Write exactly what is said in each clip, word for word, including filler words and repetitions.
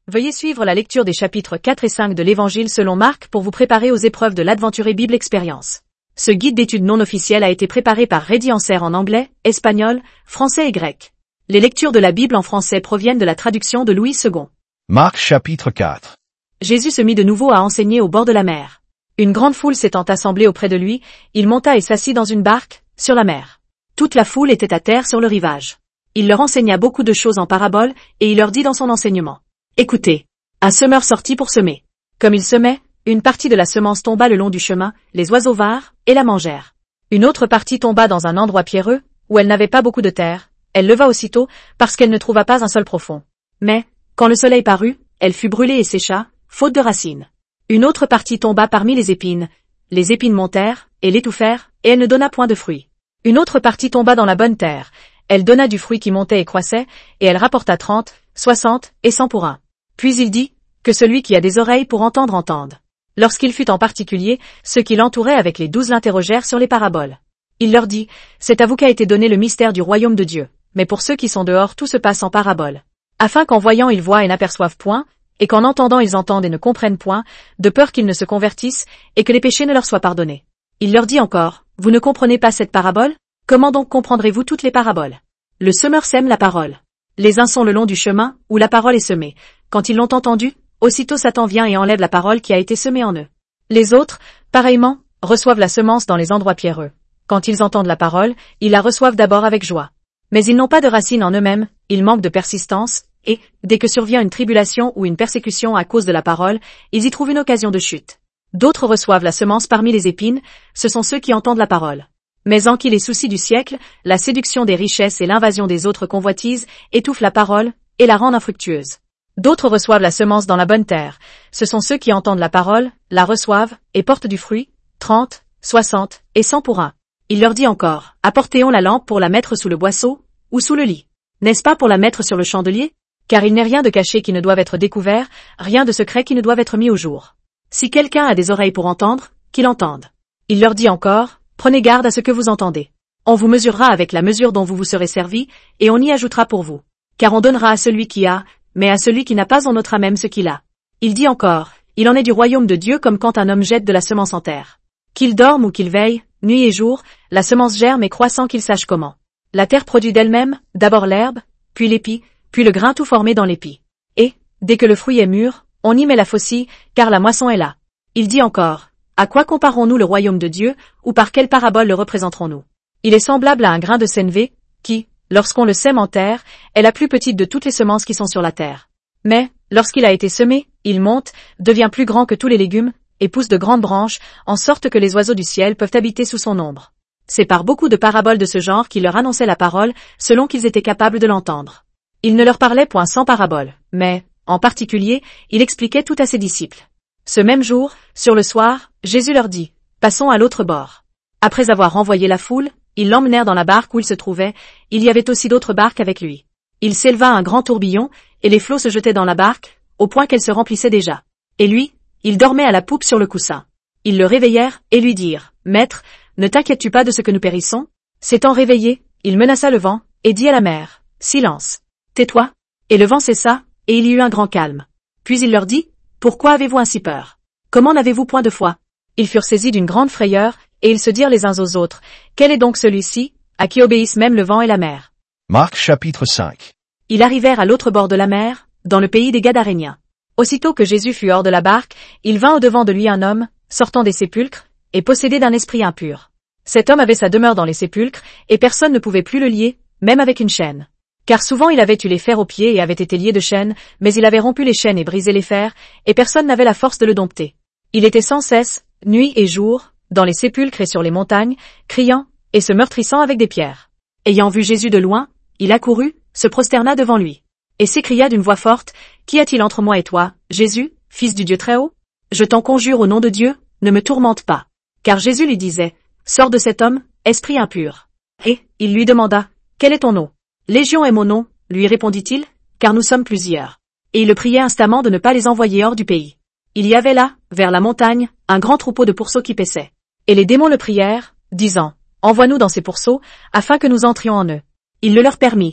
Veuillez suivre la lecture des chapitres quatre et cinq de l'Évangile selon Marc pour vous préparer aux épreuves de l'Adventuré Bible Experience. Ce guide d'études non officiel a été préparé par Reddy Anser en anglais, espagnol, français et grec. Les lectures de la Bible en français proviennent de la traduction de Louis Second. Marc chapitre quatre. Jésus se mit de nouveau à enseigner au bord de la mer. Une grande foule s'étant assemblée auprès de lui, il monta et s'assit dans une barque, sur la mer. Toute la foule était à terre sur le rivage. Il leur enseigna beaucoup de choses en paraboles, et il leur dit dans son enseignement. Écoutez, un semeur sortit pour semer. Comme il semait, une partie de la semence tomba le long du chemin, les oiseaux vinrent, et la mangèrent. Une autre partie tomba dans un endroit pierreux, où elle n'avait pas beaucoup de terre, elle leva aussitôt, parce qu'elle ne trouva pas un sol profond. Mais, quand le soleil parut, elle fut brûlée et sécha, faute de racines. Une autre partie tomba parmi les épines. Les épines montèrent, et l'étouffèrent, et elle ne donna point de fruits. Une autre partie tomba dans la bonne terre. Elle donna du fruit qui montait et croissait, et elle rapporta trente, soixante, et cent pour un. Puis il dit, que celui qui a des oreilles pour entendre entende. Lorsqu'il fut en particulier, ceux qui l'entouraient avec les douze l'interrogèrent sur les paraboles. Il leur dit, c'est à vous qu'a été donné le mystère du royaume de Dieu, mais pour ceux qui sont dehors tout se passe en paraboles. Afin qu'en voyant ils voient et n'aperçoivent point, et qu'en entendant ils entendent et ne comprennent point, de peur qu'ils ne se convertissent, et que les péchés ne leur soient pardonnés. Il leur dit encore, vous ne comprenez pas cette parabole? Comment donc comprendrez-vous toutes les paraboles? Le semeur sème la parole. Les uns sont le long du chemin, où la parole est semée. Quand ils l'ont entendue, aussitôt Satan vient et enlève la parole qui a été semée en eux. Les autres, pareillement, reçoivent la semence dans les endroits pierreux. Quand ils entendent la parole, ils la reçoivent d'abord avec joie. Mais ils n'ont pas de racines en eux-mêmes, ils manquent de persistance, et, dès que survient une tribulation ou une persécution à cause de la parole, ils y trouvent une occasion de chute. D'autres reçoivent la semence parmi les épines, ce sont ceux qui entendent la parole. Mais en qui les soucis du siècle, la séduction des richesses et l'invasion des autres convoitises étouffent la parole, et la rendent infructueuse. D'autres reçoivent la semence dans la bonne terre, ce sont ceux qui entendent la parole, la reçoivent, et portent du fruit, trente, soixante, et cent pour un. Il leur dit encore, apportez-on la lampe pour la mettre sous le boisseau, ou sous le lit? N'est-ce pas pour la mettre sur le chandelier? Car il n'est rien de caché qui ne doive être découvert, rien de secret qui ne doive être mis au jour. Si quelqu'un a des oreilles pour entendre, qu'il entende. Il leur dit encore, prenez garde à ce que vous entendez. On vous mesurera avec la mesure dont vous vous serez servi, et on y ajoutera pour vous. Car on donnera à celui qui a, mais à celui qui n'a pas on ôtera même ce qu'il a. Il dit encore, il en est du royaume de Dieu comme quand un homme jette de la semence en terre. Qu'il dorme ou qu'il veille, nuit et jour, la semence germe et croît sans qu'il sache comment. La terre produit d'elle-même, d'abord l'herbe, puis l'épi, puis le grain tout formé dans l'épi. Et, dès que le fruit est mûr, on y met la faucille, car la moisson est là. Il dit encore, à quoi comparons-nous le royaume de Dieu, ou par quelle parabole le représenterons-nous? Il est semblable à un grain de sénévé, qui, lorsqu'on le sème en terre, est la plus petite de toutes les semences qui sont sur la terre. Mais, lorsqu'il a été semé, il monte, devient plus grand que tous les légumes, et pousse de grandes branches, en sorte que les oiseaux du ciel peuvent habiter sous son ombre. C'est par beaucoup de paraboles de ce genre qu'il leur annonçait la parole, selon qu'ils étaient capables de l'entendre. Il ne leur parlait point sans parabole, mais, en particulier, il expliquait tout à ses disciples. Ce même jour, sur le soir, Jésus leur dit, passons à l'autre bord. Après avoir renvoyé la foule, ils l'emmenèrent dans la barque où il se trouvait, il y avait aussi d'autres barques avec lui. Il s'éleva un grand tourbillon, et les flots se jetaient dans la barque, au point qu'elle se remplissait déjà. Et lui, il dormait à la poupe sur le coussin. Ils le réveillèrent, et lui dirent, Maître, ne t'inquiètes-tu pas de ce que nous périssons? S'étant réveillé, il menaça le vent, et dit à la mer, Silence. Tais-toi. Et le vent cessa, et il y eut un grand calme. Puis il leur dit, Pourquoi avez-vous ainsi peur? Comment n'avez-vous point de foi? Ils furent saisis d'une grande frayeur, et ils se dirent les uns aux autres, Quel est donc celui-ci, à qui obéissent même le vent et la mer? Marc chapitre cinq. Ils arrivèrent à l'autre bord de la mer, dans le pays des Gadaréniens. Aussitôt que Jésus fut hors de la barque, il vint au-devant de lui un homme, sortant des sépulcres, et possédé d'un esprit impur. Cet homme avait sa demeure dans les sépulcres, et personne ne pouvait plus le lier, même avec une chaîne. Car souvent il avait eu les fers aux pieds et avait été lié de chaînes, mais il avait rompu les chaînes et brisé les fers, et personne n'avait la force de le dompter. Il était sans cesse, nuit et jour, dans les sépulcres et sur les montagnes, criant, et se meurtrissant avec des pierres. Ayant vu Jésus de loin, il accourut, se prosterna devant lui, et s'écria d'une voix forte, Qu'y a-t-il entre moi et toi, Jésus, fils du Dieu très haut? Je t'en conjure au nom de Dieu, ne me tourmente pas. Car Jésus lui disait, Sors de cet homme, esprit impur. Et, il lui demanda, Quel est ton nom? Légion est mon nom, lui répondit-il, car nous sommes plusieurs. Et il le priait instamment de ne pas les envoyer hors du pays. Il y avait là, vers la montagne, un grand troupeau de pourceaux qui paissaient. Et les démons le prièrent, disant, Envoie-nous dans ces pourceaux, afin que nous entrions en eux. Il le leur permit.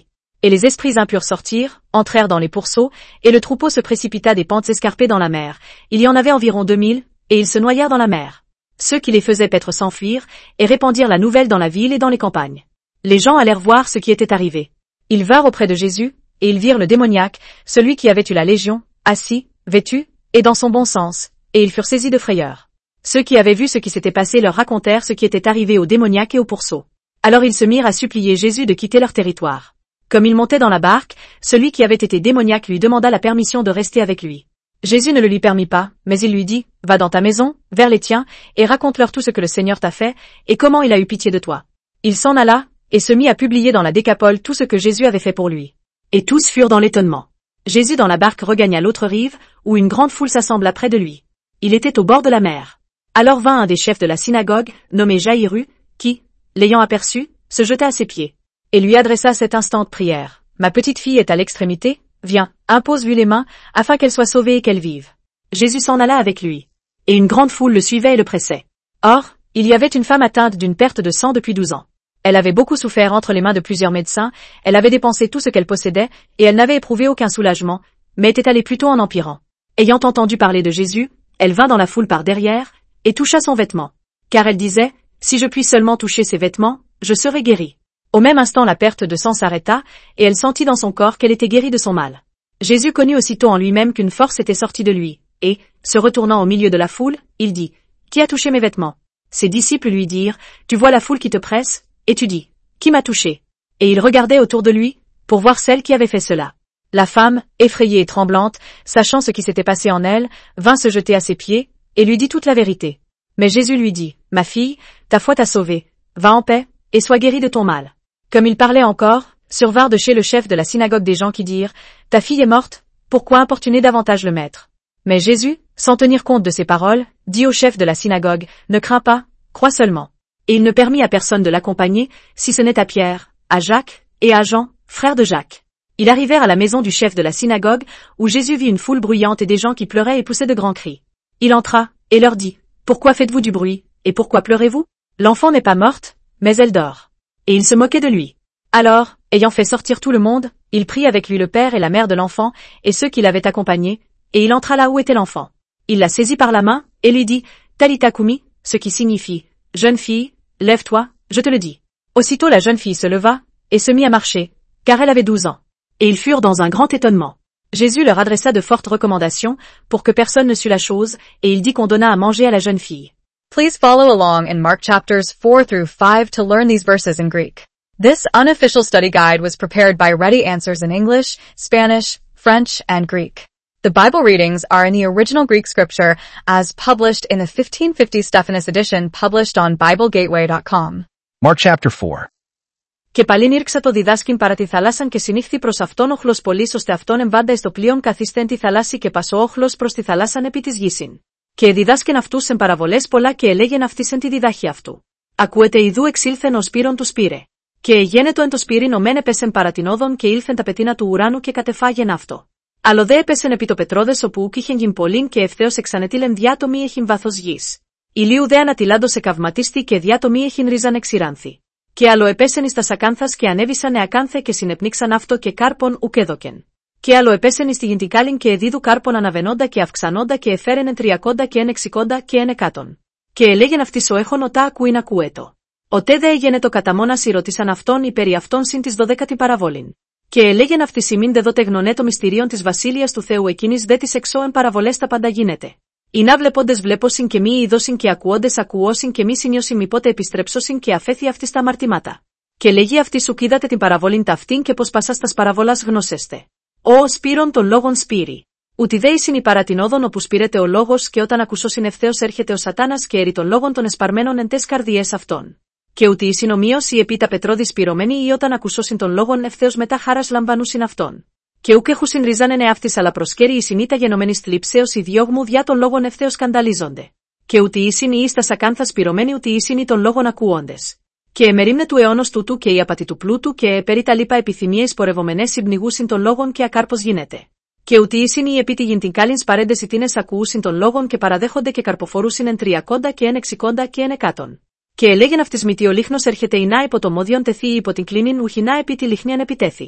Et les esprits impurs sortirent, entrèrent dans les pourceaux, et le troupeau se précipita des pentes escarpées dans la mer. Il y en avait environ deux mille, et ils se noyèrent dans la mer. Ceux qui les faisaient paître s'enfuirent, et répandirent la nouvelle dans la ville et dans les campagnes. Les gens allèrent voir ce qui était arrivé. Ils vinrent auprès de Jésus, et ils virent le démoniaque, celui qui avait eu la légion, assis, vêtu, et dans son bon sens, et ils furent saisis de frayeur. Ceux qui avaient vu ce qui s'était passé leur racontèrent ce qui était arrivé au démoniaque et au pourceau. Alors ils se mirent à supplier Jésus de quitter leur territoire. Comme il montait dans la barque, celui qui avait été démoniaque lui demanda la permission de rester avec lui. Jésus ne le lui permit pas, mais il lui dit, « Va dans ta maison, vers les tiens, et raconte-leur tout ce que le Seigneur t'a fait, et comment il a eu pitié de toi. » Il s'en alla, et se mit à publier dans la Décapole tout ce que Jésus avait fait pour lui. Et tous furent dans l'étonnement. Jésus dans la barque regagna l'autre rive, où une grande foule s'assembla près de lui. Il était au bord de la mer. Alors vint un des chefs de la synagogue, nommé Jaïru, qui, l'ayant aperçu, se jeta à ses pieds, et lui adressa cette instante prière. « Ma petite fille est à l'extrémité, viens, impose-lui les mains, afin qu'elle soit sauvée et qu'elle vive. » Jésus s'en alla avec lui. Et une grande foule le suivait et le pressait. Or, il y avait une femme atteinte d'une perte de sang depuis douze ans. Elle avait beaucoup souffert entre les mains de plusieurs médecins, elle avait dépensé tout ce qu'elle possédait, et elle n'avait éprouvé aucun soulagement, mais était allée plutôt en empirant. Ayant entendu parler de Jésus, elle vint dans la foule par derrière, et toucha son vêtement. Car elle disait, « Si je puis seulement toucher ses vêtements, je serai guérie. » Au même instant la perte de sang s'arrêta, et elle sentit dans son corps qu'elle était guérie de son mal. Jésus connut aussitôt en lui-même qu'une force était sortie de lui, et, se retournant au milieu de la foule, il dit, « Qui a touché mes vêtements ?» Ses disciples lui dirent, « Tu vois la foule qui te presse, et tu dis, « Qui m'a touché ?» Et il regardait autour de lui, pour voir celle qui avait fait cela. La femme, effrayée et tremblante, sachant ce qui s'était passé en elle, vint se jeter à ses pieds, et lui dit toute la vérité. Mais Jésus lui dit, « Ma fille, ta foi t'a sauvée, va en paix, et sois guérie de ton mal. » Comme il parlait encore, survinrent de chez le chef de la synagogue des gens qui dirent, « Ta fille est morte, pourquoi importuner davantage le maître ?» Mais Jésus, sans tenir compte de ces paroles, dit au chef de la synagogue, « Ne crains pas, crois seulement. » Et il ne permit à personne de l'accompagner, si ce n'est à Pierre, à Jacques, et à Jean, frère de Jacques. Ils arrivèrent à la maison du chef de la synagogue, où Jésus vit une foule bruyante et des gens qui pleuraient et poussaient de grands cris. Il entra, et leur dit, « Pourquoi faites-vous du bruit, et pourquoi pleurez-vous? L'enfant n'est pas morte, mais elle dort. » Et il se moquait de lui. Alors, ayant fait sortir tout le monde, il prit avec lui le père et la mère de l'enfant, et ceux qui l'avaient accompagné, et il entra là où était l'enfant. Il la saisit par la main, et lui dit, « Talitha koumi » ce qui signifie, « Jeune fille, lève-toi, je te le dis. » Aussitôt la jeune fille se leva, et se mit à marcher, car elle avait douze ans. Et ils furent dans un grand étonnement. Jésus leur adressa de fortes recommandations, pour que personne ne sût la chose, et il dit qu'on donna à manger à la jeune fille. Please follow along in Mark chapters four through five to learn these verses in Greek. This unofficial study guide was prepared by Ready Answers in English, Spanish, French, and Greek. The Bible readings are in the original Greek scripture as published in the fifteen fifty Stephanus edition published on Bible Gateway dot com. Mark chapter four. Και παλήν ήρξα το διδάσκην παρά τη θαλάσσαν και συνήφθη προς αυτόν οχλος πολλής ώστε αυτόν εμβάντα εις το πλοίον καθίσθεν τη θαλάσση και πασό οχλος προς τη θαλάσσαν επί της γήσιν. Και διδάσκεν αυτούς εν παραβολές πολλά και ελέγεν αυτής εν τη διδάχη αυτού. Ακούετε ιδού εξήλθεν ο σπύρον του σπύρε. Και εγένετο εν το σπύριν ο μεν έπεσεν παρά την όδον και ήλθεν τα πετίνα του ουράνου και κατεφάγεν αυτό. Αλλο δε έπεσεν επί το πετρόδες όπου ουκ είχεν γιν πολλήν και ευθέως εξανετήλεν διάτομη έχειν βάθος γης. Ηλίου δε ανατιλάντος εκαυματίστη και διάτομη έχειν ρίζαν εξηράνθη. Και άλλο επέσεν εις τα σακάνθας και ανέβησαν εακάνθε και συνεπνίξαν αυτό και κάρπον ουκ έδωκεν. Και άλλο επέσεν εις τη γυντικάλιν και εδίδου κάρπον αναβενόντα και αυξανόντα και εφέρεν εν τριακόντα και εν εξικόντα και εν εκάτον. Και ελέγεν αυτής ο έχων οτά ακούειν ακούετο. Οτέ δε έγινε το κατά μόνας ηρωτήσαν αυτόν υπέρι αυτόν συν της δωδέκατη παραβόλην. Και ελέγεν αυτής ημίν δε δότε γνωνέ το μυστηρίον της βασίλειας του Θεού εκείνης δε της εξώ εν παραβολές τα πάντα γίνεται. Ή να βλέποντες βλέπωσιν και μη ειδώσιν και ακουόντες ακουώσιν και μη συνιώσιν μη πότε επιστρέψωσιν και αφέθη αυτής τα αμαρτήματα. Και λέγει αυτή σου κοίδατε την παραβολήν ταυτήν και πως πασάς τας παραβολάς γνωσέστε. Ω σπύρον των λόγων σπύρι. Ούτι δε ήσιν η παρατηνόδων όπου σπήρεται ο λόγος και όταν ακουσώσιν ευθέως έρχεται ο σατάνας και έρει των λόγων των εσπαρμένων εν τες καρδιές αυτών. Και ούτι ήσιν ομοίως η επί τα πετρώδη σπυρωμένη ή όταν ακουσώσιν των λόγων ευθέως μετά χάρας λαμβανούσιν αυτών. Και ούκ έχουσιν ριζάνεν εαυτής αλλά προσκέρι η συνήτα γενομένης θλίψεως οι διώγμου διά των λόγων ευθέως σκανδαλίζονται. Και ούτι ήσιν η εις τα σακάνθα σπυρωμένη ούτι ήσιν οι των λόγων ακούοντες. Και εμερίμνε του αιώνος τούτου και η απατή του πλούτου και περί τα λοιπά επιθυμίες πορευομενές συμπνιγούσιν των λόγων και ακάρπος γίνεται. Και ούτι ήσιν οι επί τη γυντικάλιν σπαρέντες ητίνες ακουούσιν των λόγων και παραδέχονται και καρποφορούσιν εν τριακόντα και εν εξικόντα και εν εκάτον. Και ελέγεν αυτής μητή ο λίχνος έρχεται η να υπό το μόδιον τεθεί υπό την κλίνην ουχινά επί τη λιχνίαν επιτέθη.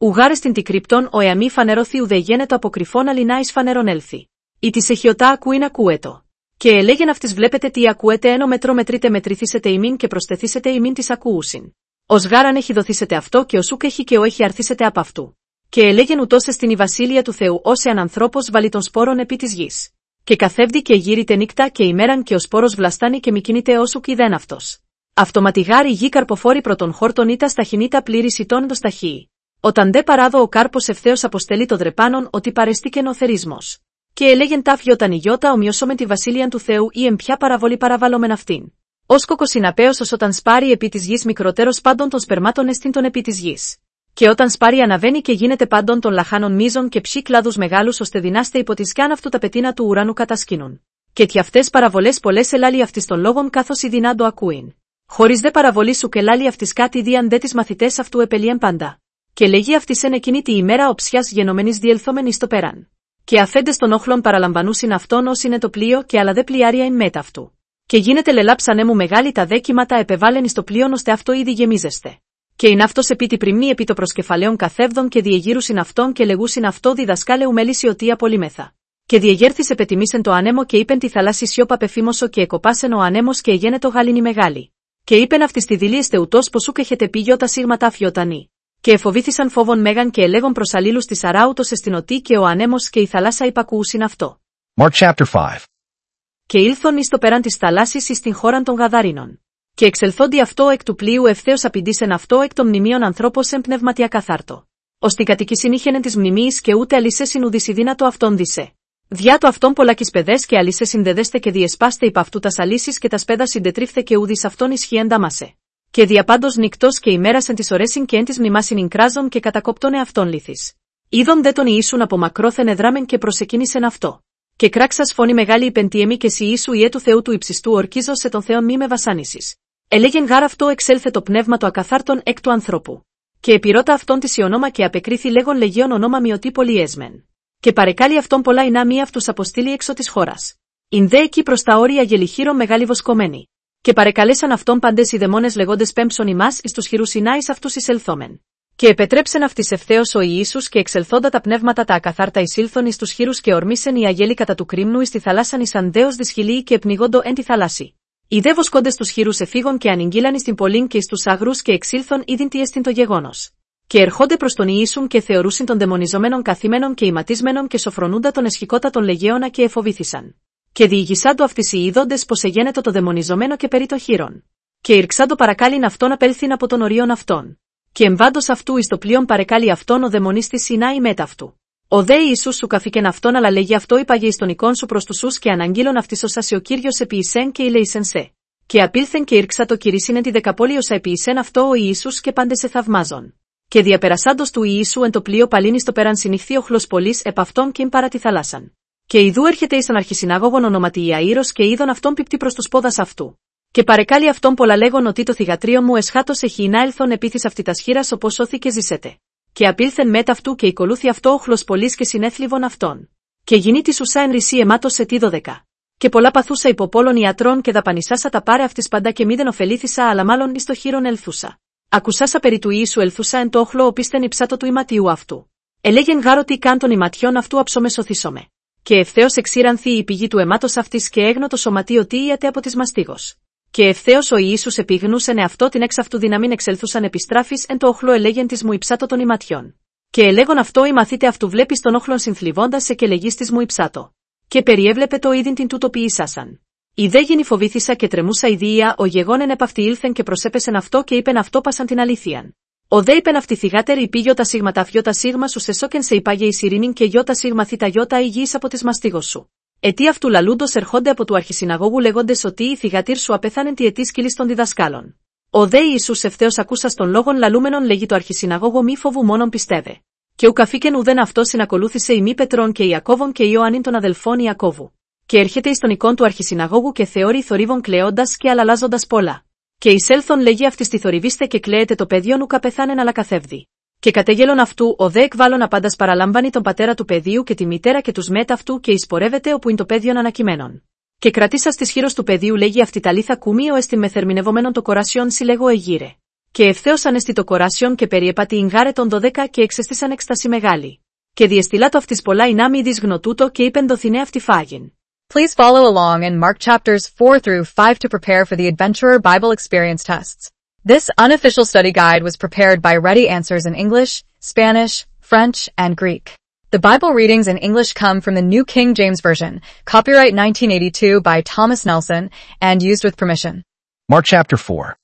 Ουγάρε στην τικρυπτών ο εαμή φανερώθη ουδε γένετο αποκρυφών αλινά εις φανερών έλθει. Ή τη εχιωτά ακούειν ακούετο. Και ελέγεν αυτής βλέπετε τι ακούετε ένο μετρό μετρείτε μετρηθήσετε ημίν και προσθεθήσετε ημίν της ακούουσιν. Ως γάραν έχει δοθήσετε αυτό και ως ούκ έχει και ο έχει αρθήσετε απ' αυτού. Και ελέγεν ούτως εστιν η βασίλεια του Θεού ως εαν ανθρώπος βάλει των σπόρων επί της γης. Και καθεύδει και γύρεται νύκτα και ημέραν και ο σπόρος βλαστάνει και μικινείται ως ουκ ιδέν αυτός. Αυτοματιγάρι γη καρποφόρη πρωτον χόρτον ήτα σταχυνήτα πλήρη ητών το σταχύει. Όταν δε παράδο ο κάρπος ευθέως αποστελεί το δρεπάνον ότι παρεστήκεν ο θερίσμος. Και ελέγεν τάφ γιώταν η γιώτα ομοιώσομεν τη βασίλειαν του Θεού ή εμπιά παραβολή παραβάλλομεν αυτήν. Ως κοκοσυναπέως ως όταν σπάρει επί της γης μικροτέρος πάντων των σπερμάτων εστίν των επί της γης. Και όταν σπάρει αναβαίνει και γίνεται πάντων των λαχάνων μίζων και ψή κλάδους μεγάλους ώστε δυνάστε υπό τη σκιάν αυτού τα πετίνα του ουρανού κατασκήνουν. Και τι αυτές παραβολές πολλές ελάλει αυτής των λόγων καθώς η δυνάντο ακούειν. Χωρίς δε παραβολή σου και λάλει αυτής κάτι δίαν δε τις μαθητές αυτού επελίαν πάντα. Και λέγει αυτής εν εκείνη τη ημέρα οψιάς γενομένης διελθόμενη στο πέραν. Και αφέντες των όχλων παραλαμβανούσιν αυτόν ως είναι το πλοίο και άλλα δε πλοιάρια εν μέτα αυτού. Και γίνεται λελάψανέ μου μεγάλη τα δε κύματα επεβάλλεν εις το πλοίον ώστε αυτό ήδη γεμίζεστε. Και ειν αυτός επί τη πριμνή επί το προσκεφαλαίον καθεύδον και διεγύρουσιν αυτόν και λεγούσιν αυτό διδασκάλε ουμέληση ότι απολύμεθα. Και διεγέρθης επετιμήσεν το ανέμο και είπεν τη θαλάσσι σιώπα πεφήμωσο και εκοπάσεν ο ανέμος και εγένετο γάλινη μεγάλη. Και είπεν αυτή τη δηλίεστε ούτως πως ούκ έχετε πει γιώτα σίγματα αφιωτανή. Και εφοβήθησαν φόβον μέγαν και ελέγον προς αλλήλους της αράουτος εστινωτή και ο ανέμος και η θαλάσσα υπακούουσιν αυτό. Mark chapter five. Και ήλθον εις το πέραν της θαλάσσης εις την χώραν των Γαδάρινων. Και εξελθόντι αυτό εκ του πλοίου ευθέως απηντήσεν αυτό εκ των μνημείων ανθρώπος εν πνευματι ακαθάρτο. Ως την κατοικησιν είχενεν της μνημείας και ούτε αλυσέσιν ουδης ιδύνατο αυτόν δισε. Διά το αυτόν πολλάκις παιδές και αλυσέσιν δεδέστε και διεσπάστε υπ' αυτού τας αλύσεις και τας πέδας συντετρίφθε και ουδης αυτόν ισχύεν δάμασε. Και διαπάντως νυκτός και ημέρας εν της ωρέσιν και εν της μνημάσιν ινκράζον και κατακοπτώνε αυτόν λύθης. Είδον δε τον Ιησούν από μακρόθεν εδράμεν και προσεκίνησεν αυτό. Και κράξας φωνή μεγάλη υπεντιεμή και σι Ιησού ιέ του Θεού του υψιστού ορκίζος σε τον Θεόν μη με βασάνισης. Ελέγεν γάρ αυτό εξέλθε το πνεύμα το ακαθάρτον εκ του ανθρώπου. Και επιρώτα αυτόν της ιονόμα και απεκρίθη λέγον λεγίον ονόμα μειωτή πολυέσμεν. Και παρεκάλει αυτόν πολλά ινά μη αυτούς αποστήλει έξω της χώρας. Ιν δε εκεί προς τα όρια γελιχείρον μεγάλη βοσκομένη. Και παρεκαλέσαν αυτόν παντές οι δαιμόνες λεγόντες πέμψον ημάς εις τους χειρούς Ινά εις αυτούς εισελθόμεν. Και επετρέψεν αυτής ευθέως ο Ιησούς και εξελθόντα τα πνεύματα τα ακαθάρτα εισήλθον εις τους χειρούς και ορμήσεν οι αγέλοι κατά του κρίμνου εις τη θαλάσσαν εις ανδέως δυσχυλίοι και επνιγόντο εν τη θαλάσσι. Οι δε βοσκόντες τους χειρούς εφήγον και ανηγγύλαν εις την πολλήν και εις τους αγρούς και εξήλθον είδην τι εστιν το γεγόνος. Και ερχόνται προς τον Ιησούν και θεωρούσιν των δαιμονιζομένων καθημένων και ηματισμένων και σοφρονούντα τον εσχικότα των λεγέωνα και εφοβήθησαν. Και διηγησάντο αυτοις οι είδοντες πως εγένετο το δαιμονιζομένο και περί το χείρον. Και ηρξάντο παρακάλιν αυτόν απέλθην από τον ορίον αυτόν. Και εμβάντος αυτού εις το πλοίον παρεκάλει αυτόν ο δαιμονίστης Σινά η μέτα αυτού. Ο δε Ιησούς σου καφήκεν αυτόν αλλά λέγει αυτό υπάγε εις τον εικόν σου προς τους ους και αναγγείλον αυτής όσα ο Κύριος επίησεν και ηλέησεν σε. Και απήλθεν και ήρξα το κηρύσσινεν τη δεκαπόλη όσα επίησεν αυτό ο Ιησούς και πάντε σε θαυμάζον. Και διαπερασάντος του Ιησού εν το πλοίο παλίνη στο πέραν συνηχθεί όχλος πολλής επ' αυτόν και παρά τη θαλάσσαν. Και ιδού έρχεται εις τον αρχισυνάγωγον ονόματι Ιαΐρος και είδον αυτόν πιπτή προς τους πόδας αυτού. Και παρεκάλει αυτόν πολλά λέγον ότι το θυγατρίο μου εσχάτως έχει να έλθον επίθυς αυτή τας χείρας όπως σώθη και ζήσετε. Και απήλθεν μέτ' αυτού και οικολούθη αυτό όχλος πολλής και συνέθλιβον αυτόν. Και γινή τη ουσά εν ρησί αιμάτος σε τι δώδεκα. Και πολλά παθούσα υπό πόλων ιατρών και δαπανισάσα τα πάρε αυτής παντά και μήδεν ωφελήθησα αλλά μάλλον εις το χείρον ελθούσα. Ακουσάσα περί του Ιησού ελθούσα εν το όχλο οπίστεν υψάτο του ηματιού αυτού. Ελέγεν γάρο τι καν των ηματιών αυτού αψομεσωθήσομαι. Και ευθέως εξήρανθη η πηγή του αιμάτος αυτής και έγνω το σωματείο τι ιατε από της μαστίγος. Και ευθέως ο Ιησούς επιγνούσεν αυτό την εξ αυτού δυναμήν εξελθούσαν επιστράφης εν το όχλο ελέγεν της μου υψάτο των ηματιών. Και ελέγον αυτό η μαθήτε αυτού βλέπεις τον όχλον συνθλιβώντας σε και λεγείς της μου υψάτο. Και περιέβλεπε το είδην την τούτο ποιήσασαν. Η δε γίνει φοβήθησα και τρεμούσα ιδία, ο γεγόνεν επ' αυτή ήλθεν και προσέπεσεν αυτό και είπεν αυτό πάσαν την αλήθειαν. Ο δε είπεν αυτή θυγάτερη υπή γιώτα σίγμα τα φιώτα σίγμα σου σε σώκεν σε υπάγε εις ειρήνην και γιώτα σίγμα θήτα γιώτα υγιής από της μαστίγος σου. Ετί αυτού λαλούντος ερχόνται από του αρχισυναγώγου λέγοντες ότι η θυγατήρ σου απεθάνεν τη ετή σκυλής των διδασκάλων. Ο δε Ιησούς ευθέως ακούσας των λόγων λαλούμενων λέγει το αρχισυναγώγο μη φοβού μόνον πιστεύε. Και ουκαφήκεν ουδέν αυτό συνακολούθησε ημί Πετρών και Ιακώβων και Ιωάννην των αδελφών Ιακώβου. Και έρχεται εις τον εικόν του αρχισυναγώγου και θεωρεί θορύβων κλαίοντας και αλλαλάζοντας πολλά. Και εισέλθον λέγει αυτή τη θορυβίστε και κλαίεται το παιδιόν ουκα πεθάνεν αλλά καθεύδει. Και κατεγέλων αυτού ο δε εκβάλλον απάντας παραλαμβάνει τον πατέρα του παιδιού και τη μητέρα και τους μέτ' αυτού και εισπορεύεται όπου είναι το παιδιόν ανακειμένον. Και κρατήσας της χείρος του παιδιού λέγει αυτή τα λίθα κούμιο εστιν μεθερμινευομένον το κορασιόν συλλέγω εγείρε. και ευθέως ανέστητο κοράσιον και περιεπατή γάρε των δωδέκα και εξαιστήσαν έκσταση μεγάλη. Και διεστηλάτο αυτής πολλά ινάμι δις γνωτούτο και είπεν δοθινέ αυτή φάγιν. Please follow along in Mark chapters four through five to prepare for the Adventurer Bible Experience tests. This unofficial study guide was prepared by Ready Answers in English, Spanish, French, and Greek. The Bible readings in English come from the New King James Version, copyright nineteen eighty-two by Thomas Nelson, and used with permission. Mark chapter four.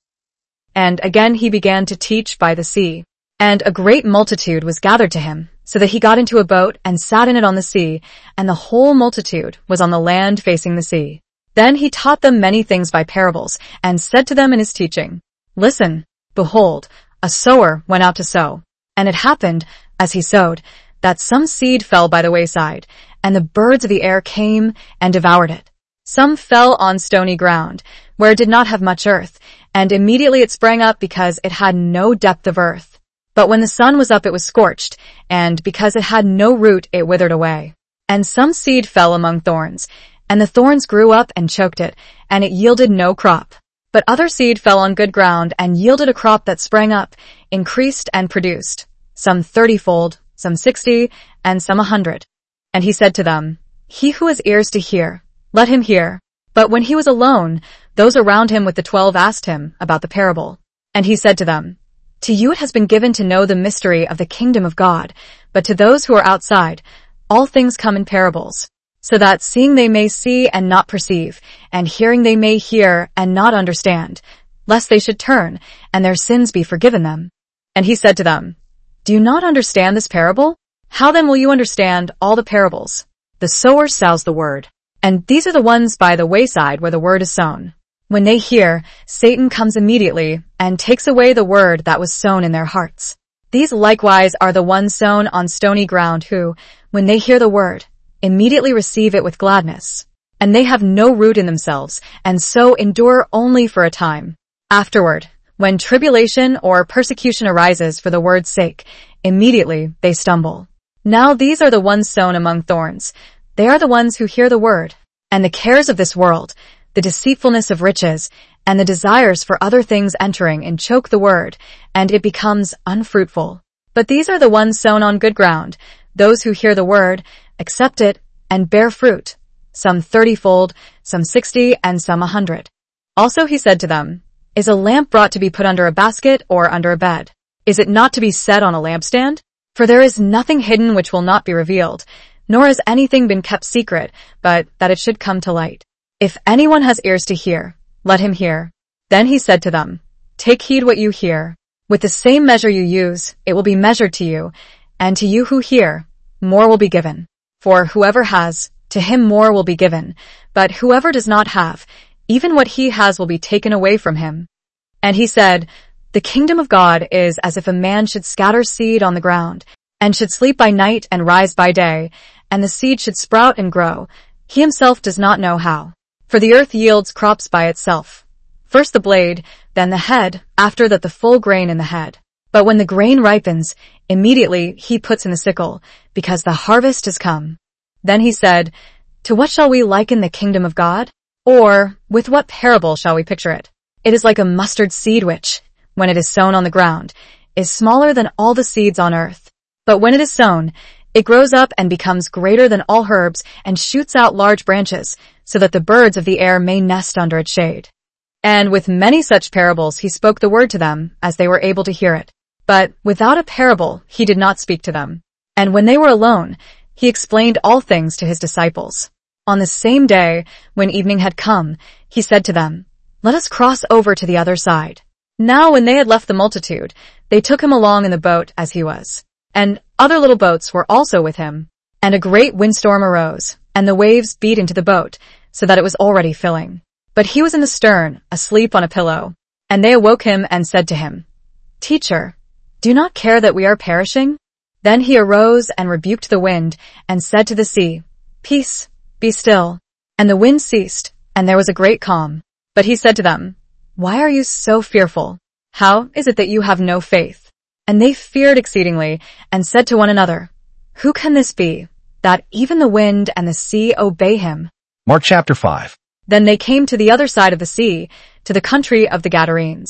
And again he began to teach by the sea. And a great multitude was gathered to him, so that he got into a boat and sat in it on the sea, and the whole multitude was on the land facing the sea. Then he taught them many things by parables, and said to them in his teaching, Listen, behold, a sower went out to sow. And it happened, as he sowed, that some seed fell by the wayside, and the birds of the air came and devoured it. Some fell on stony ground, where it did not have much earth, and immediately it sprang up because it had no depth of earth. But when the sun was up it was scorched, and because it had no root it withered away. And some seed fell among thorns, and the thorns grew up and choked it, and it yielded no crop. But other seed fell on good ground and yielded a crop that sprang up, increased and produced, some thirtyfold, some sixty, and some a hundred. And he said to them, He who has ears to hear, let him hear. But when he was alone, those around him with the twelve asked him about the parable. And he said to them, To you it has been given to know the mystery of the kingdom of God, but to those who are outside, all things come in parables, so that seeing they may see and not perceive, and hearing they may hear and not understand, lest they should turn, and their sins be forgiven them. And he said to them, Do you not understand this parable? How then will you understand all the parables? The sower sows the word. And these are the ones by the wayside where the word is sown. When they hear, Satan comes immediately and takes away the word that was sown in their hearts. These likewise are the ones sown on stony ground who, when they hear the word, immediately receive it with gladness. And they have no root in themselves, and so endure only for a time. Afterward, when tribulation or persecution arises for the word's sake, immediately they stumble. Now these are the ones sown among thorns. They are the ones who hear the word, and the cares of this world, the deceitfulness of riches, and the desires for other things entering and choke the word, and it becomes unfruitful. But these are the ones sown on good ground, those who hear the word, accept it, and bear fruit, some thirtyfold, some sixty, and some a hundred. Also he said to them, Is a lamp brought to be put under a basket or under a bed? Is it not to be set on a lampstand? For there is nothing hidden which will not be revealed, nor has anything been kept secret, but that it should come to light. If anyone has ears to hear, let him hear. Then he said to them, Take heed what you hear. With the same measure you use, it will be measured to you, and to you who hear, more will be given. For whoever has, to him more will be given, but whoever does not have, even what he has will be taken away from him. And he said, The kingdom of God is as if a man should scatter seed on the ground, and should sleep by night and rise by day, and the seed should sprout and grow. He himself does not know how. For the earth yields crops by itself. First the blade, then the head, after that the full grain in the head. But when the grain ripens, immediately he puts in the sickle, because the harvest has come. Then he said, To what shall we liken the kingdom of God? Or, with what parable shall we picture it? It is like a mustard seed which, when it is sown on the ground, is smaller than all the seeds on earth. But when it is sown, it grows up and becomes greater than all herbs and shoots out large branches, so that the birds of the air may nest under its shade. And with many such parables he spoke the word to them, as they were able to hear it. But without a parable he did not speak to them. And when they were alone, he explained all things to his disciples. On the same day, when evening had come, he said to them, Let us cross over to the other side. Now when they had left the multitude, they took him along in the boat as he was. And other little boats were also with him. And a great windstorm arose, and the waves beat into the boat, so that it was already filling. But he was in the stern, asleep on a pillow. And they awoke him and said to him, Teacher, do you not care that we are perishing? Then he arose and rebuked the wind, and said to the sea, Peace, be still. And the wind ceased, and there was a great calm. But he said to them, Why are you so fearful? How is it that you have no faith? And they feared exceedingly, and said to one another, Who can this be, that even the wind and the sea obey him? Mark chapter five. Then they came to the other side of the sea, to the country of the Gadarenes.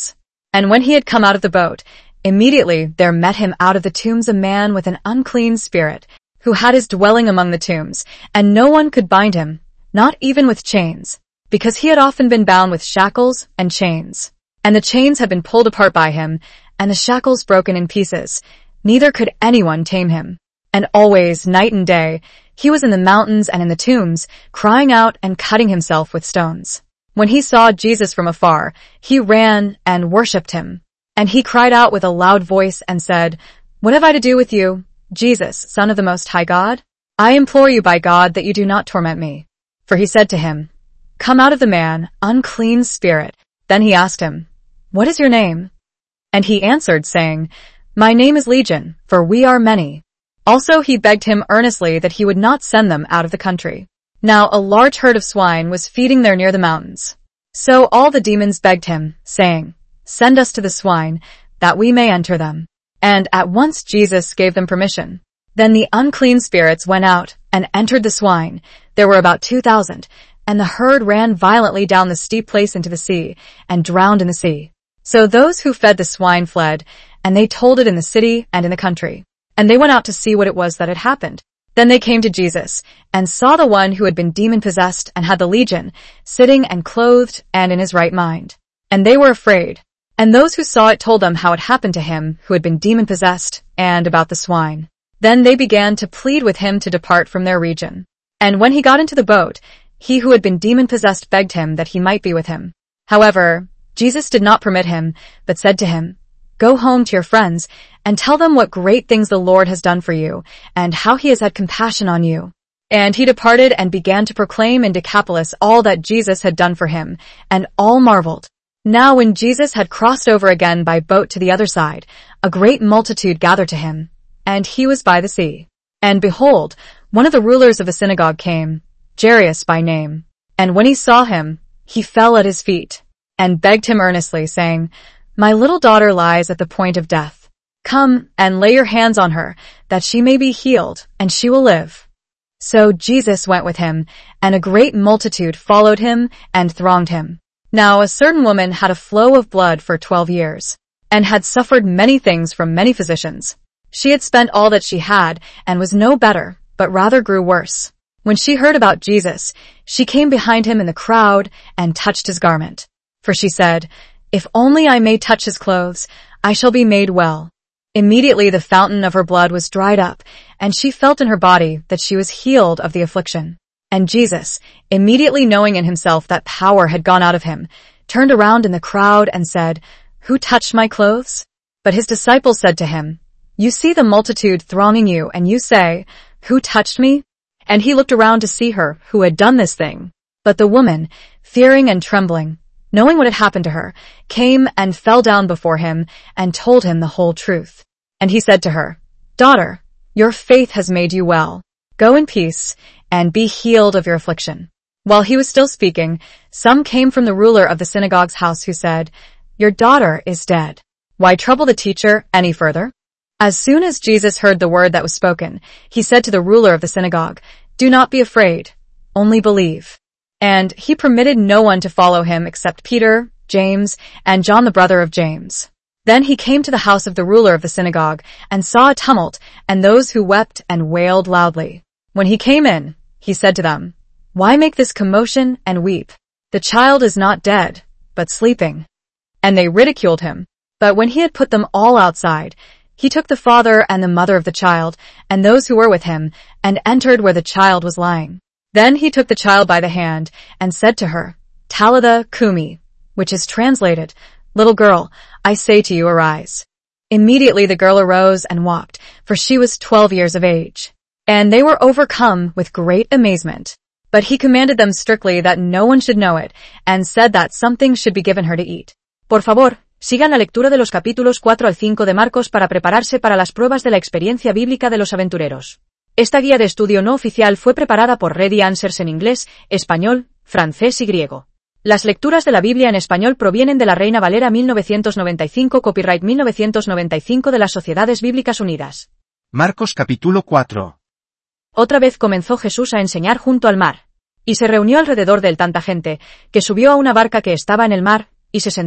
And when he had come out of the boat, immediately there met him out of the tombs a man with an unclean spirit, who had his dwelling among the tombs, and no one could bind him, not even with chains, because he had often been bound with shackles and chains. And the chains had been pulled apart by him, and the shackles broken in pieces. Neither could anyone tame him. And always, night and day, he was in the mountains and in the tombs, crying out and cutting himself with stones. When he saw Jesus from afar, he ran and worshipped him. And he cried out with a loud voice and said, "What have I to do with you, Jesus, Son of the Most High God? I implore you by God that you do not torment me." For he said to him, "Come out of the man, unclean spirit." Then he asked him, "What is your name?" And he answered, saying, "My name is Legion, for we are many." Also he begged him earnestly that he would not send them out of the country. Now a large herd of swine was feeding there near the mountains. So all the demons begged him, saying, "Send us to the swine, that we may enter them." And at once Jesus gave them permission. Then the unclean spirits went out and entered the swine. There were about two thousand, and the herd ran violently down the steep place into the sea, and drowned in the sea. So those who fed the swine fled, and they told it in the city and in the country. And they went out to see what it was that had happened. Then they came to Jesus, and saw the one who had been demon-possessed and had the legion, sitting and clothed and in his right mind. And they were afraid. And those who saw it told them how it happened to him who had been demon-possessed, and about the swine. Then they began to plead with him to depart from their region. And when he got into the boat, he who had been demon-possessed begged him that he might be with him. However, Jesus did not permit him, but said to him, "Go home to your friends, and tell them what great things the Lord has done for you, and how he has had compassion on you." And he departed and began to proclaim in Decapolis all that Jesus had done for him, and all marveled. Now when Jesus had crossed over again by boat to the other side, a great multitude gathered to him, and he was by the sea. And behold, one of the rulers of the synagogue came, Jairus by name. And when he saw him, he fell at his feet, and begged him earnestly, saying, "My little daughter lies at the point of death. Come and lay your hands on her, that she may be healed, and she will live." So Jesus went with him, and a great multitude followed him and thronged him. Now a certain woman had a flow of blood for twelve years, and had suffered many things from many physicians. She had spent all that she had, and was no better, but rather grew worse. When she heard about Jesus, she came behind him in the crowd, and touched his garment. For she said, "If only I may touch his clothes, I shall be made well." Immediately the fountain of her blood was dried up, and she felt in her body that she was healed of the affliction. And Jesus, immediately knowing in himself that power had gone out of him, turned around in the crowd and said, "Who touched my clothes?" But his disciples said to him, "You see the multitude thronging you, and you say, 'Who touched me?'" And he looked around to see her who had done this thing. But the woman, fearing and trembling, knowing what had happened to her, came and fell down before him and told him the whole truth. And he said to her, "Daughter, your faith has made you well. Go in peace and be healed of your affliction." While he was still speaking, some came from the ruler of the synagogue's house who said, "Your daughter is dead. Why trouble the teacher any further?" As soon as Jesus heard the word that was spoken, he said to the ruler of the synagogue, "Do not be afraid, only believe." And he permitted no one to follow him except Peter, James, and John the brother of James. Then he came to the house of the ruler of the synagogue, and saw a tumult, and those who wept and wailed loudly. When he came in, he said to them, "Why make this commotion and weep? The child is not dead, but sleeping." And they ridiculed him. But when he had put them all outside, he took the father and the mother of the child, and those who were with him, and entered where the child was lying. Then he took the child by the hand, and said to her, "Talitha cumi," which is translated, "Little girl, I say to you, arise." Immediately the girl arose and walked, for she was twelve years of age. And they were overcome with great amazement. But he commanded them strictly that no one should know it, and said that something should be given her to eat. Por favor, sigan la lectura de los capítulos cuatro al cinco de Marcos para prepararse para las pruebas de la experiencia bíblica de los aventureros. Esta guía de estudio no oficial fue preparada por Ready Answers en inglés, español, francés y griego. Las lecturas de la Biblia en español provienen de la Reina Valera mil novecientos noventa y cinco, copyright mil novecientos noventa y cinco de las Sociedades Bíblicas Unidas. Marcos capítulo cuatro. Otra vez comenzó Jesús a enseñar junto al mar. Y se reunió alrededor de él tanta gente, que subió a una barca que estaba en el mar, y se sentó,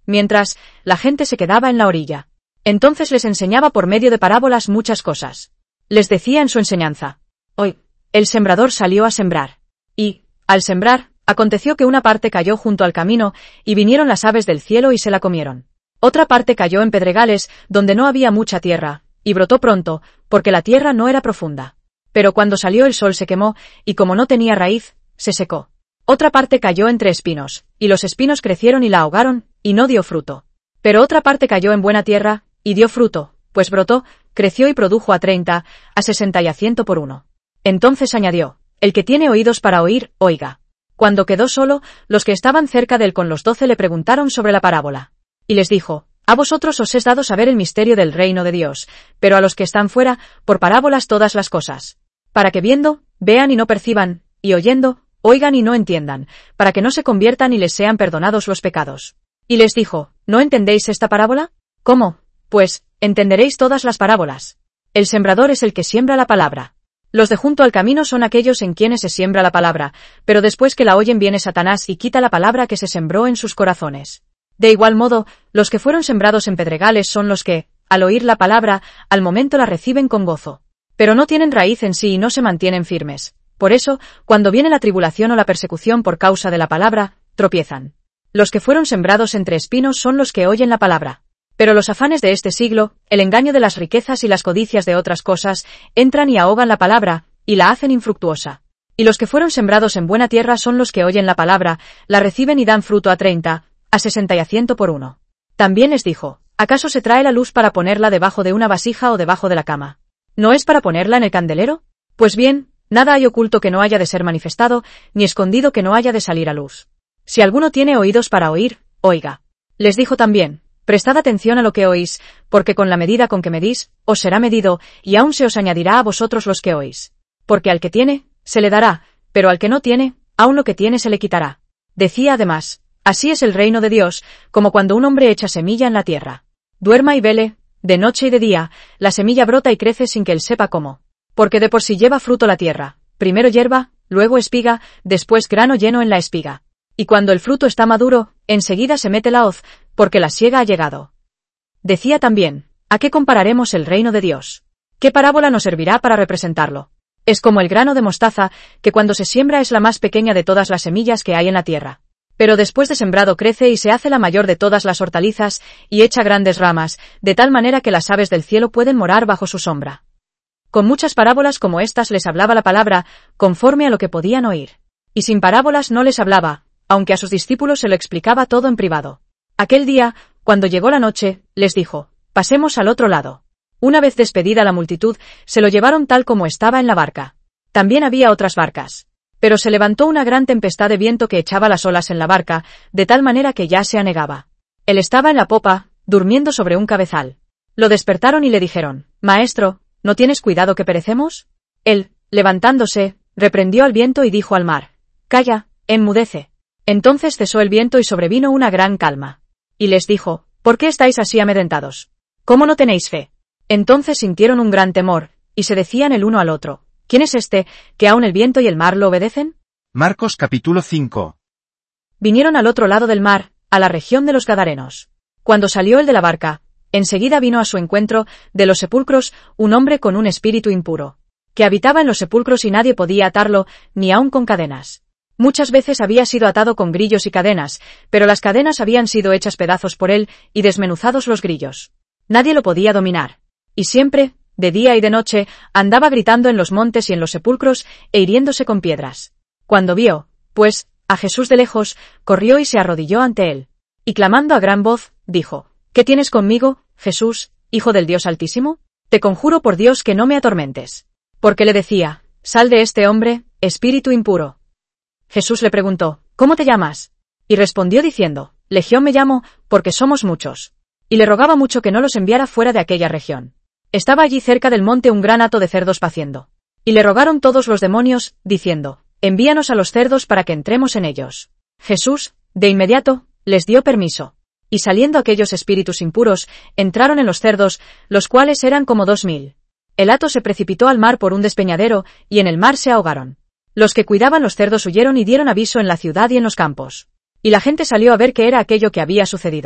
mientras la gente se quedaba en la orilla. Entonces les enseñaba por medio de parábolas muchas cosas. Les decía en su enseñanza: Hoy, el sembrador salió a sembrar. Y, al sembrar, aconteció que una parte cayó junto al camino, y vinieron las aves del cielo y se la comieron. Otra parte cayó en pedregales, donde no había mucha tierra, y brotó pronto, porque la tierra no era profunda. Pero cuando salió el sol se quemó, y como no tenía raíz, se secó. Otra parte cayó entre espinos, y los espinos crecieron y la ahogaron, y no dio fruto. Pero otra parte cayó en buena tierra, y dio fruto, pues brotó, creció y produjo a treinta, a sesenta y a ciento por uno. Entonces añadió: El que tiene oídos para oír, oiga. Cuando quedó solo, los que estaban cerca de él con los doce le preguntaron sobre la parábola. Y les dijo: A vosotros os es dado saber el misterio del reino de Dios, pero a los que están fuera, por parábolas todas las cosas. Para que viendo, vean y no perciban, y oyendo, oigan y no entiendan, para que no se conviertan y les sean perdonados los pecados. Y les dijo: ¿No entendéis esta parábola? ¿Cómo? Pues, entenderéis todas las parábolas. El sembrador es el que siembra la palabra. Los de junto al camino son aquellos en quienes se siembra la palabra, pero después que la oyen viene Satanás y quita la palabra que se sembró en sus corazones. De igual modo, los que fueron sembrados en pedregales son los que, al oír la palabra, al momento la reciben con gozo. Pero no tienen raíz en sí y no se mantienen firmes. Por eso, cuando viene la tribulación o la persecución por causa de la palabra, tropiezan. Los que fueron sembrados entre espinos son los que oyen la palabra. Pero los afanes de este siglo, el engaño de las riquezas y las codicias de otras cosas, entran y ahogan la palabra, y la hacen infructuosa. Y los que fueron sembrados en buena tierra son los que oyen la palabra, la reciben y dan fruto a treinta, a sesenta y a ciento por uno. También les dijo: ¿Acaso se trae la luz para ponerla debajo de una vasija o debajo de la cama? ¿No es para ponerla en el candelero? Pues bien, nada hay oculto que no haya de ser manifestado, ni escondido que no haya de salir a luz. Si alguno tiene oídos para oír, oiga. Les dijo también: Prestad atención a lo que oís, porque con la medida con que medís, os será medido, y aún se os añadirá a vosotros los que oís. Porque al que tiene, se le dará, pero al que no tiene, aún lo que tiene se le quitará. Decía además: Así es el reino de Dios, como cuando un hombre echa semilla en la tierra. Duerma y vele, de noche y de día, la semilla brota y crece sin que él sepa cómo. Porque de por sí lleva fruto la tierra, primero hierba, luego espiga, después grano lleno en la espiga. Y cuando el fruto está maduro, enseguida se mete la hoz, porque la siega ha llegado. Decía también: ¿A qué compararemos el reino de Dios? ¿Qué parábola nos servirá para representarlo? Es como el grano de mostaza, que cuando se siembra es la más pequeña de todas las semillas que hay en la tierra. Pero después de sembrado crece y se hace la mayor de todas las hortalizas, y echa grandes ramas, de tal manera que las aves del cielo pueden morar bajo su sombra. Con muchas parábolas como estas les hablaba la palabra, conforme a lo que podían oír. Y sin parábolas no les hablaba, aunque a sus discípulos se lo explicaba todo en privado. Aquel día, cuando llegó la noche, les dijo: Pasemos al otro lado. Una vez despedida la multitud, se lo llevaron tal como estaba en la barca. También había otras barcas. Pero se levantó una gran tempestad de viento que echaba las olas en la barca, de tal manera que ya se anegaba. Él estaba en la popa, durmiendo sobre un cabezal. Lo despertaron y le dijeron: Maestro, ¿no tienes cuidado que perecemos? Él, levantándose, reprendió al viento y dijo al mar: Calla, enmudece. Entonces cesó el viento y sobrevino una gran calma. Y les dijo: ¿Por qué estáis así amedrentados? ¿Cómo no tenéis fe? Entonces sintieron un gran temor, y se decían el uno al otro: ¿Quién es este, que aun el viento y el mar lo obedecen? Marcos capítulo cinco. Vinieron al otro lado del mar, a la región de los Gadarenos. Cuando salió el de la barca, enseguida vino a su encuentro, de los sepulcros, un hombre con un espíritu impuro, que habitaba en los sepulcros y nadie podía atarlo, ni aun con cadenas. Muchas veces había sido atado con grillos y cadenas, pero las cadenas habían sido hechas pedazos por él, y desmenuzados los grillos. Nadie lo podía dominar. Y siempre, de día y de noche, andaba gritando en los montes y en los sepulcros, e hiriéndose con piedras. Cuando vio, pues, a Jesús de lejos, corrió y se arrodilló ante él. Y clamando a gran voz, dijo: ¿Qué tienes conmigo, Jesús, Hijo del Dios Altísimo? Te conjuro por Dios que no me atormentes. Porque le decía: Sal de este hombre, espíritu impuro. Jesús le preguntó: ¿Cómo te llamas? Y respondió diciendo: Legión me llamo, porque somos muchos. Y le rogaba mucho que no los enviara fuera de aquella región. Estaba allí cerca del monte un gran hato de cerdos paciendo. Y le rogaron todos los demonios, diciendo: Envíanos a los cerdos para que entremos en ellos. Jesús, de inmediato, les dio permiso. Y saliendo aquellos espíritus impuros, entraron en los cerdos, los cuales eran como dos mil. El hato se precipitó al mar por un despeñadero, y en el mar se ahogaron. Los que cuidaban los cerdos huyeron y dieron aviso en la ciudad y en los campos. Y la gente salió a ver qué era aquello que había sucedido.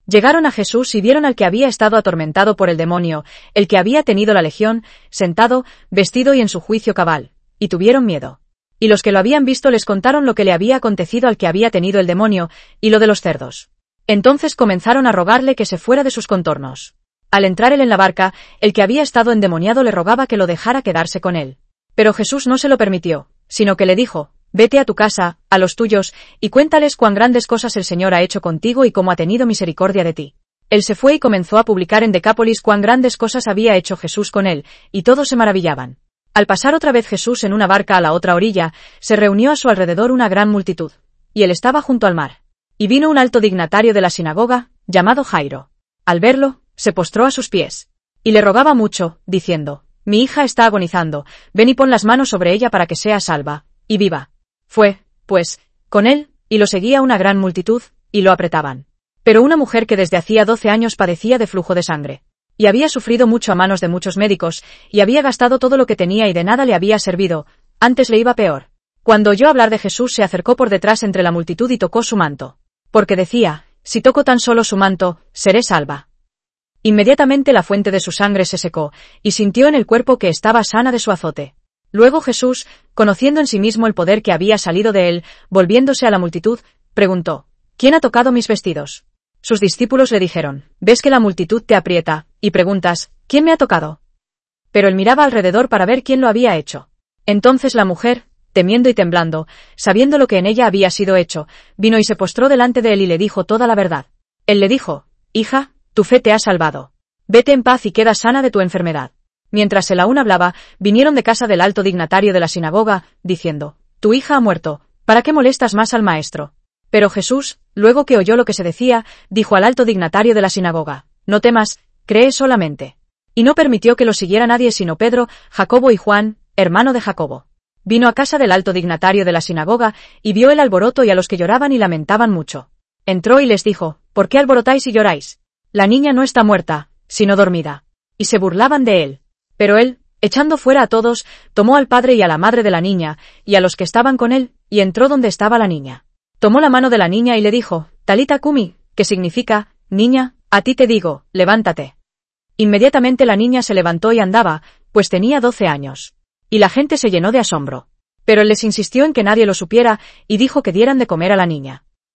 Llegaron a Jesús y vieron al que había estado atormentado por el demonio, el que había tenido la legión, sentado, vestido y en su juicio cabal, y tuvieron miedo. Y los que lo habían visto les contaron lo que le había acontecido al que había tenido el demonio, y lo de los cerdos. Entonces comenzaron a rogarle que se fuera de sus contornos. Al entrar él en la barca, el que había estado endemoniado le rogaba que lo dejara quedarse con él. Pero Jesús no se lo permitió, sino que le dijo: «Vete a tu casa, a los tuyos, y cuéntales cuán grandes cosas el Señor ha hecho contigo y cómo ha tenido misericordia de ti». Él se fue y comenzó a publicar en Decápolis cuán grandes cosas había hecho Jesús con él, y todos se maravillaban. Al pasar otra vez Jesús en una barca a la otra orilla, se reunió a su alrededor una gran multitud, y él estaba junto al mar. Y vino un alto dignatario de la sinagoga, llamado Jairo. Al verlo, se postró a sus pies, y le rogaba mucho, diciendo: «Mi hija está agonizando, ven y pon las manos sobre ella para que sea salva, y viva». Fue, pues, con él, y lo seguía una gran multitud, y lo apretaban. Pero una mujer que desde hacía doce años padecía de flujo de sangre, y había sufrido mucho a manos de muchos médicos, y había gastado todo lo que tenía y de nada le había servido, antes le iba peor. Cuando oyó hablar de Jesús se acercó por detrás entre la multitud y tocó su manto, porque decía: «Si toco tan solo su manto, seré salva». Inmediatamente la fuente de su sangre se secó, y sintió en el cuerpo que estaba sana de su azote. Luego Jesús, conociendo en sí mismo el poder que había salido de él, volviéndose a la multitud, preguntó: «¿Quién ha tocado mis vestidos?». Sus discípulos le dijeron: «Ves que la multitud te aprieta, y preguntas: ¿Quién me ha tocado?». Pero él miraba alrededor para ver quién lo había hecho. Entonces la mujer, temiendo y temblando, sabiendo lo que en ella había sido hecho, vino y se postró delante de él y le dijo toda la verdad. Él le dijo: «Hija, tu fe te ha salvado. Vete en paz y queda sana de tu enfermedad». Mientras él aún hablaba, vinieron de casa del alto dignatario de la sinagoga, diciendo: «Tu hija ha muerto, ¿para qué molestas más al maestro?». Pero Jesús, luego que oyó lo que se decía, dijo al alto dignatario de la sinagoga: «No temas, cree solamente». Y no permitió que lo siguiera nadie sino Pedro, Jacobo y Juan, hermano de Jacobo. Vino a casa del alto dignatario de la sinagoga, y vio el alboroto y a los que lloraban y lamentaban mucho. Entró y les dijo: «¿Por qué alborotáis y lloráis? La niña no está muerta, sino dormida». Y se burlaban de él. Pero él, echando fuera a todos, tomó al padre y a la madre de la niña, y a los que estaban con él, y entró donde estaba la niña. Tomó la mano de la niña y le dijo: «Talita cumi», que significa: «Niña, a ti te digo, levántate». Inmediatamente la niña se levantó y andaba, pues tenía doce años. Y la gente se llenó de asombro. Pero él les insistió en que nadie lo supiera, y dijo que dieran de comer a la niña.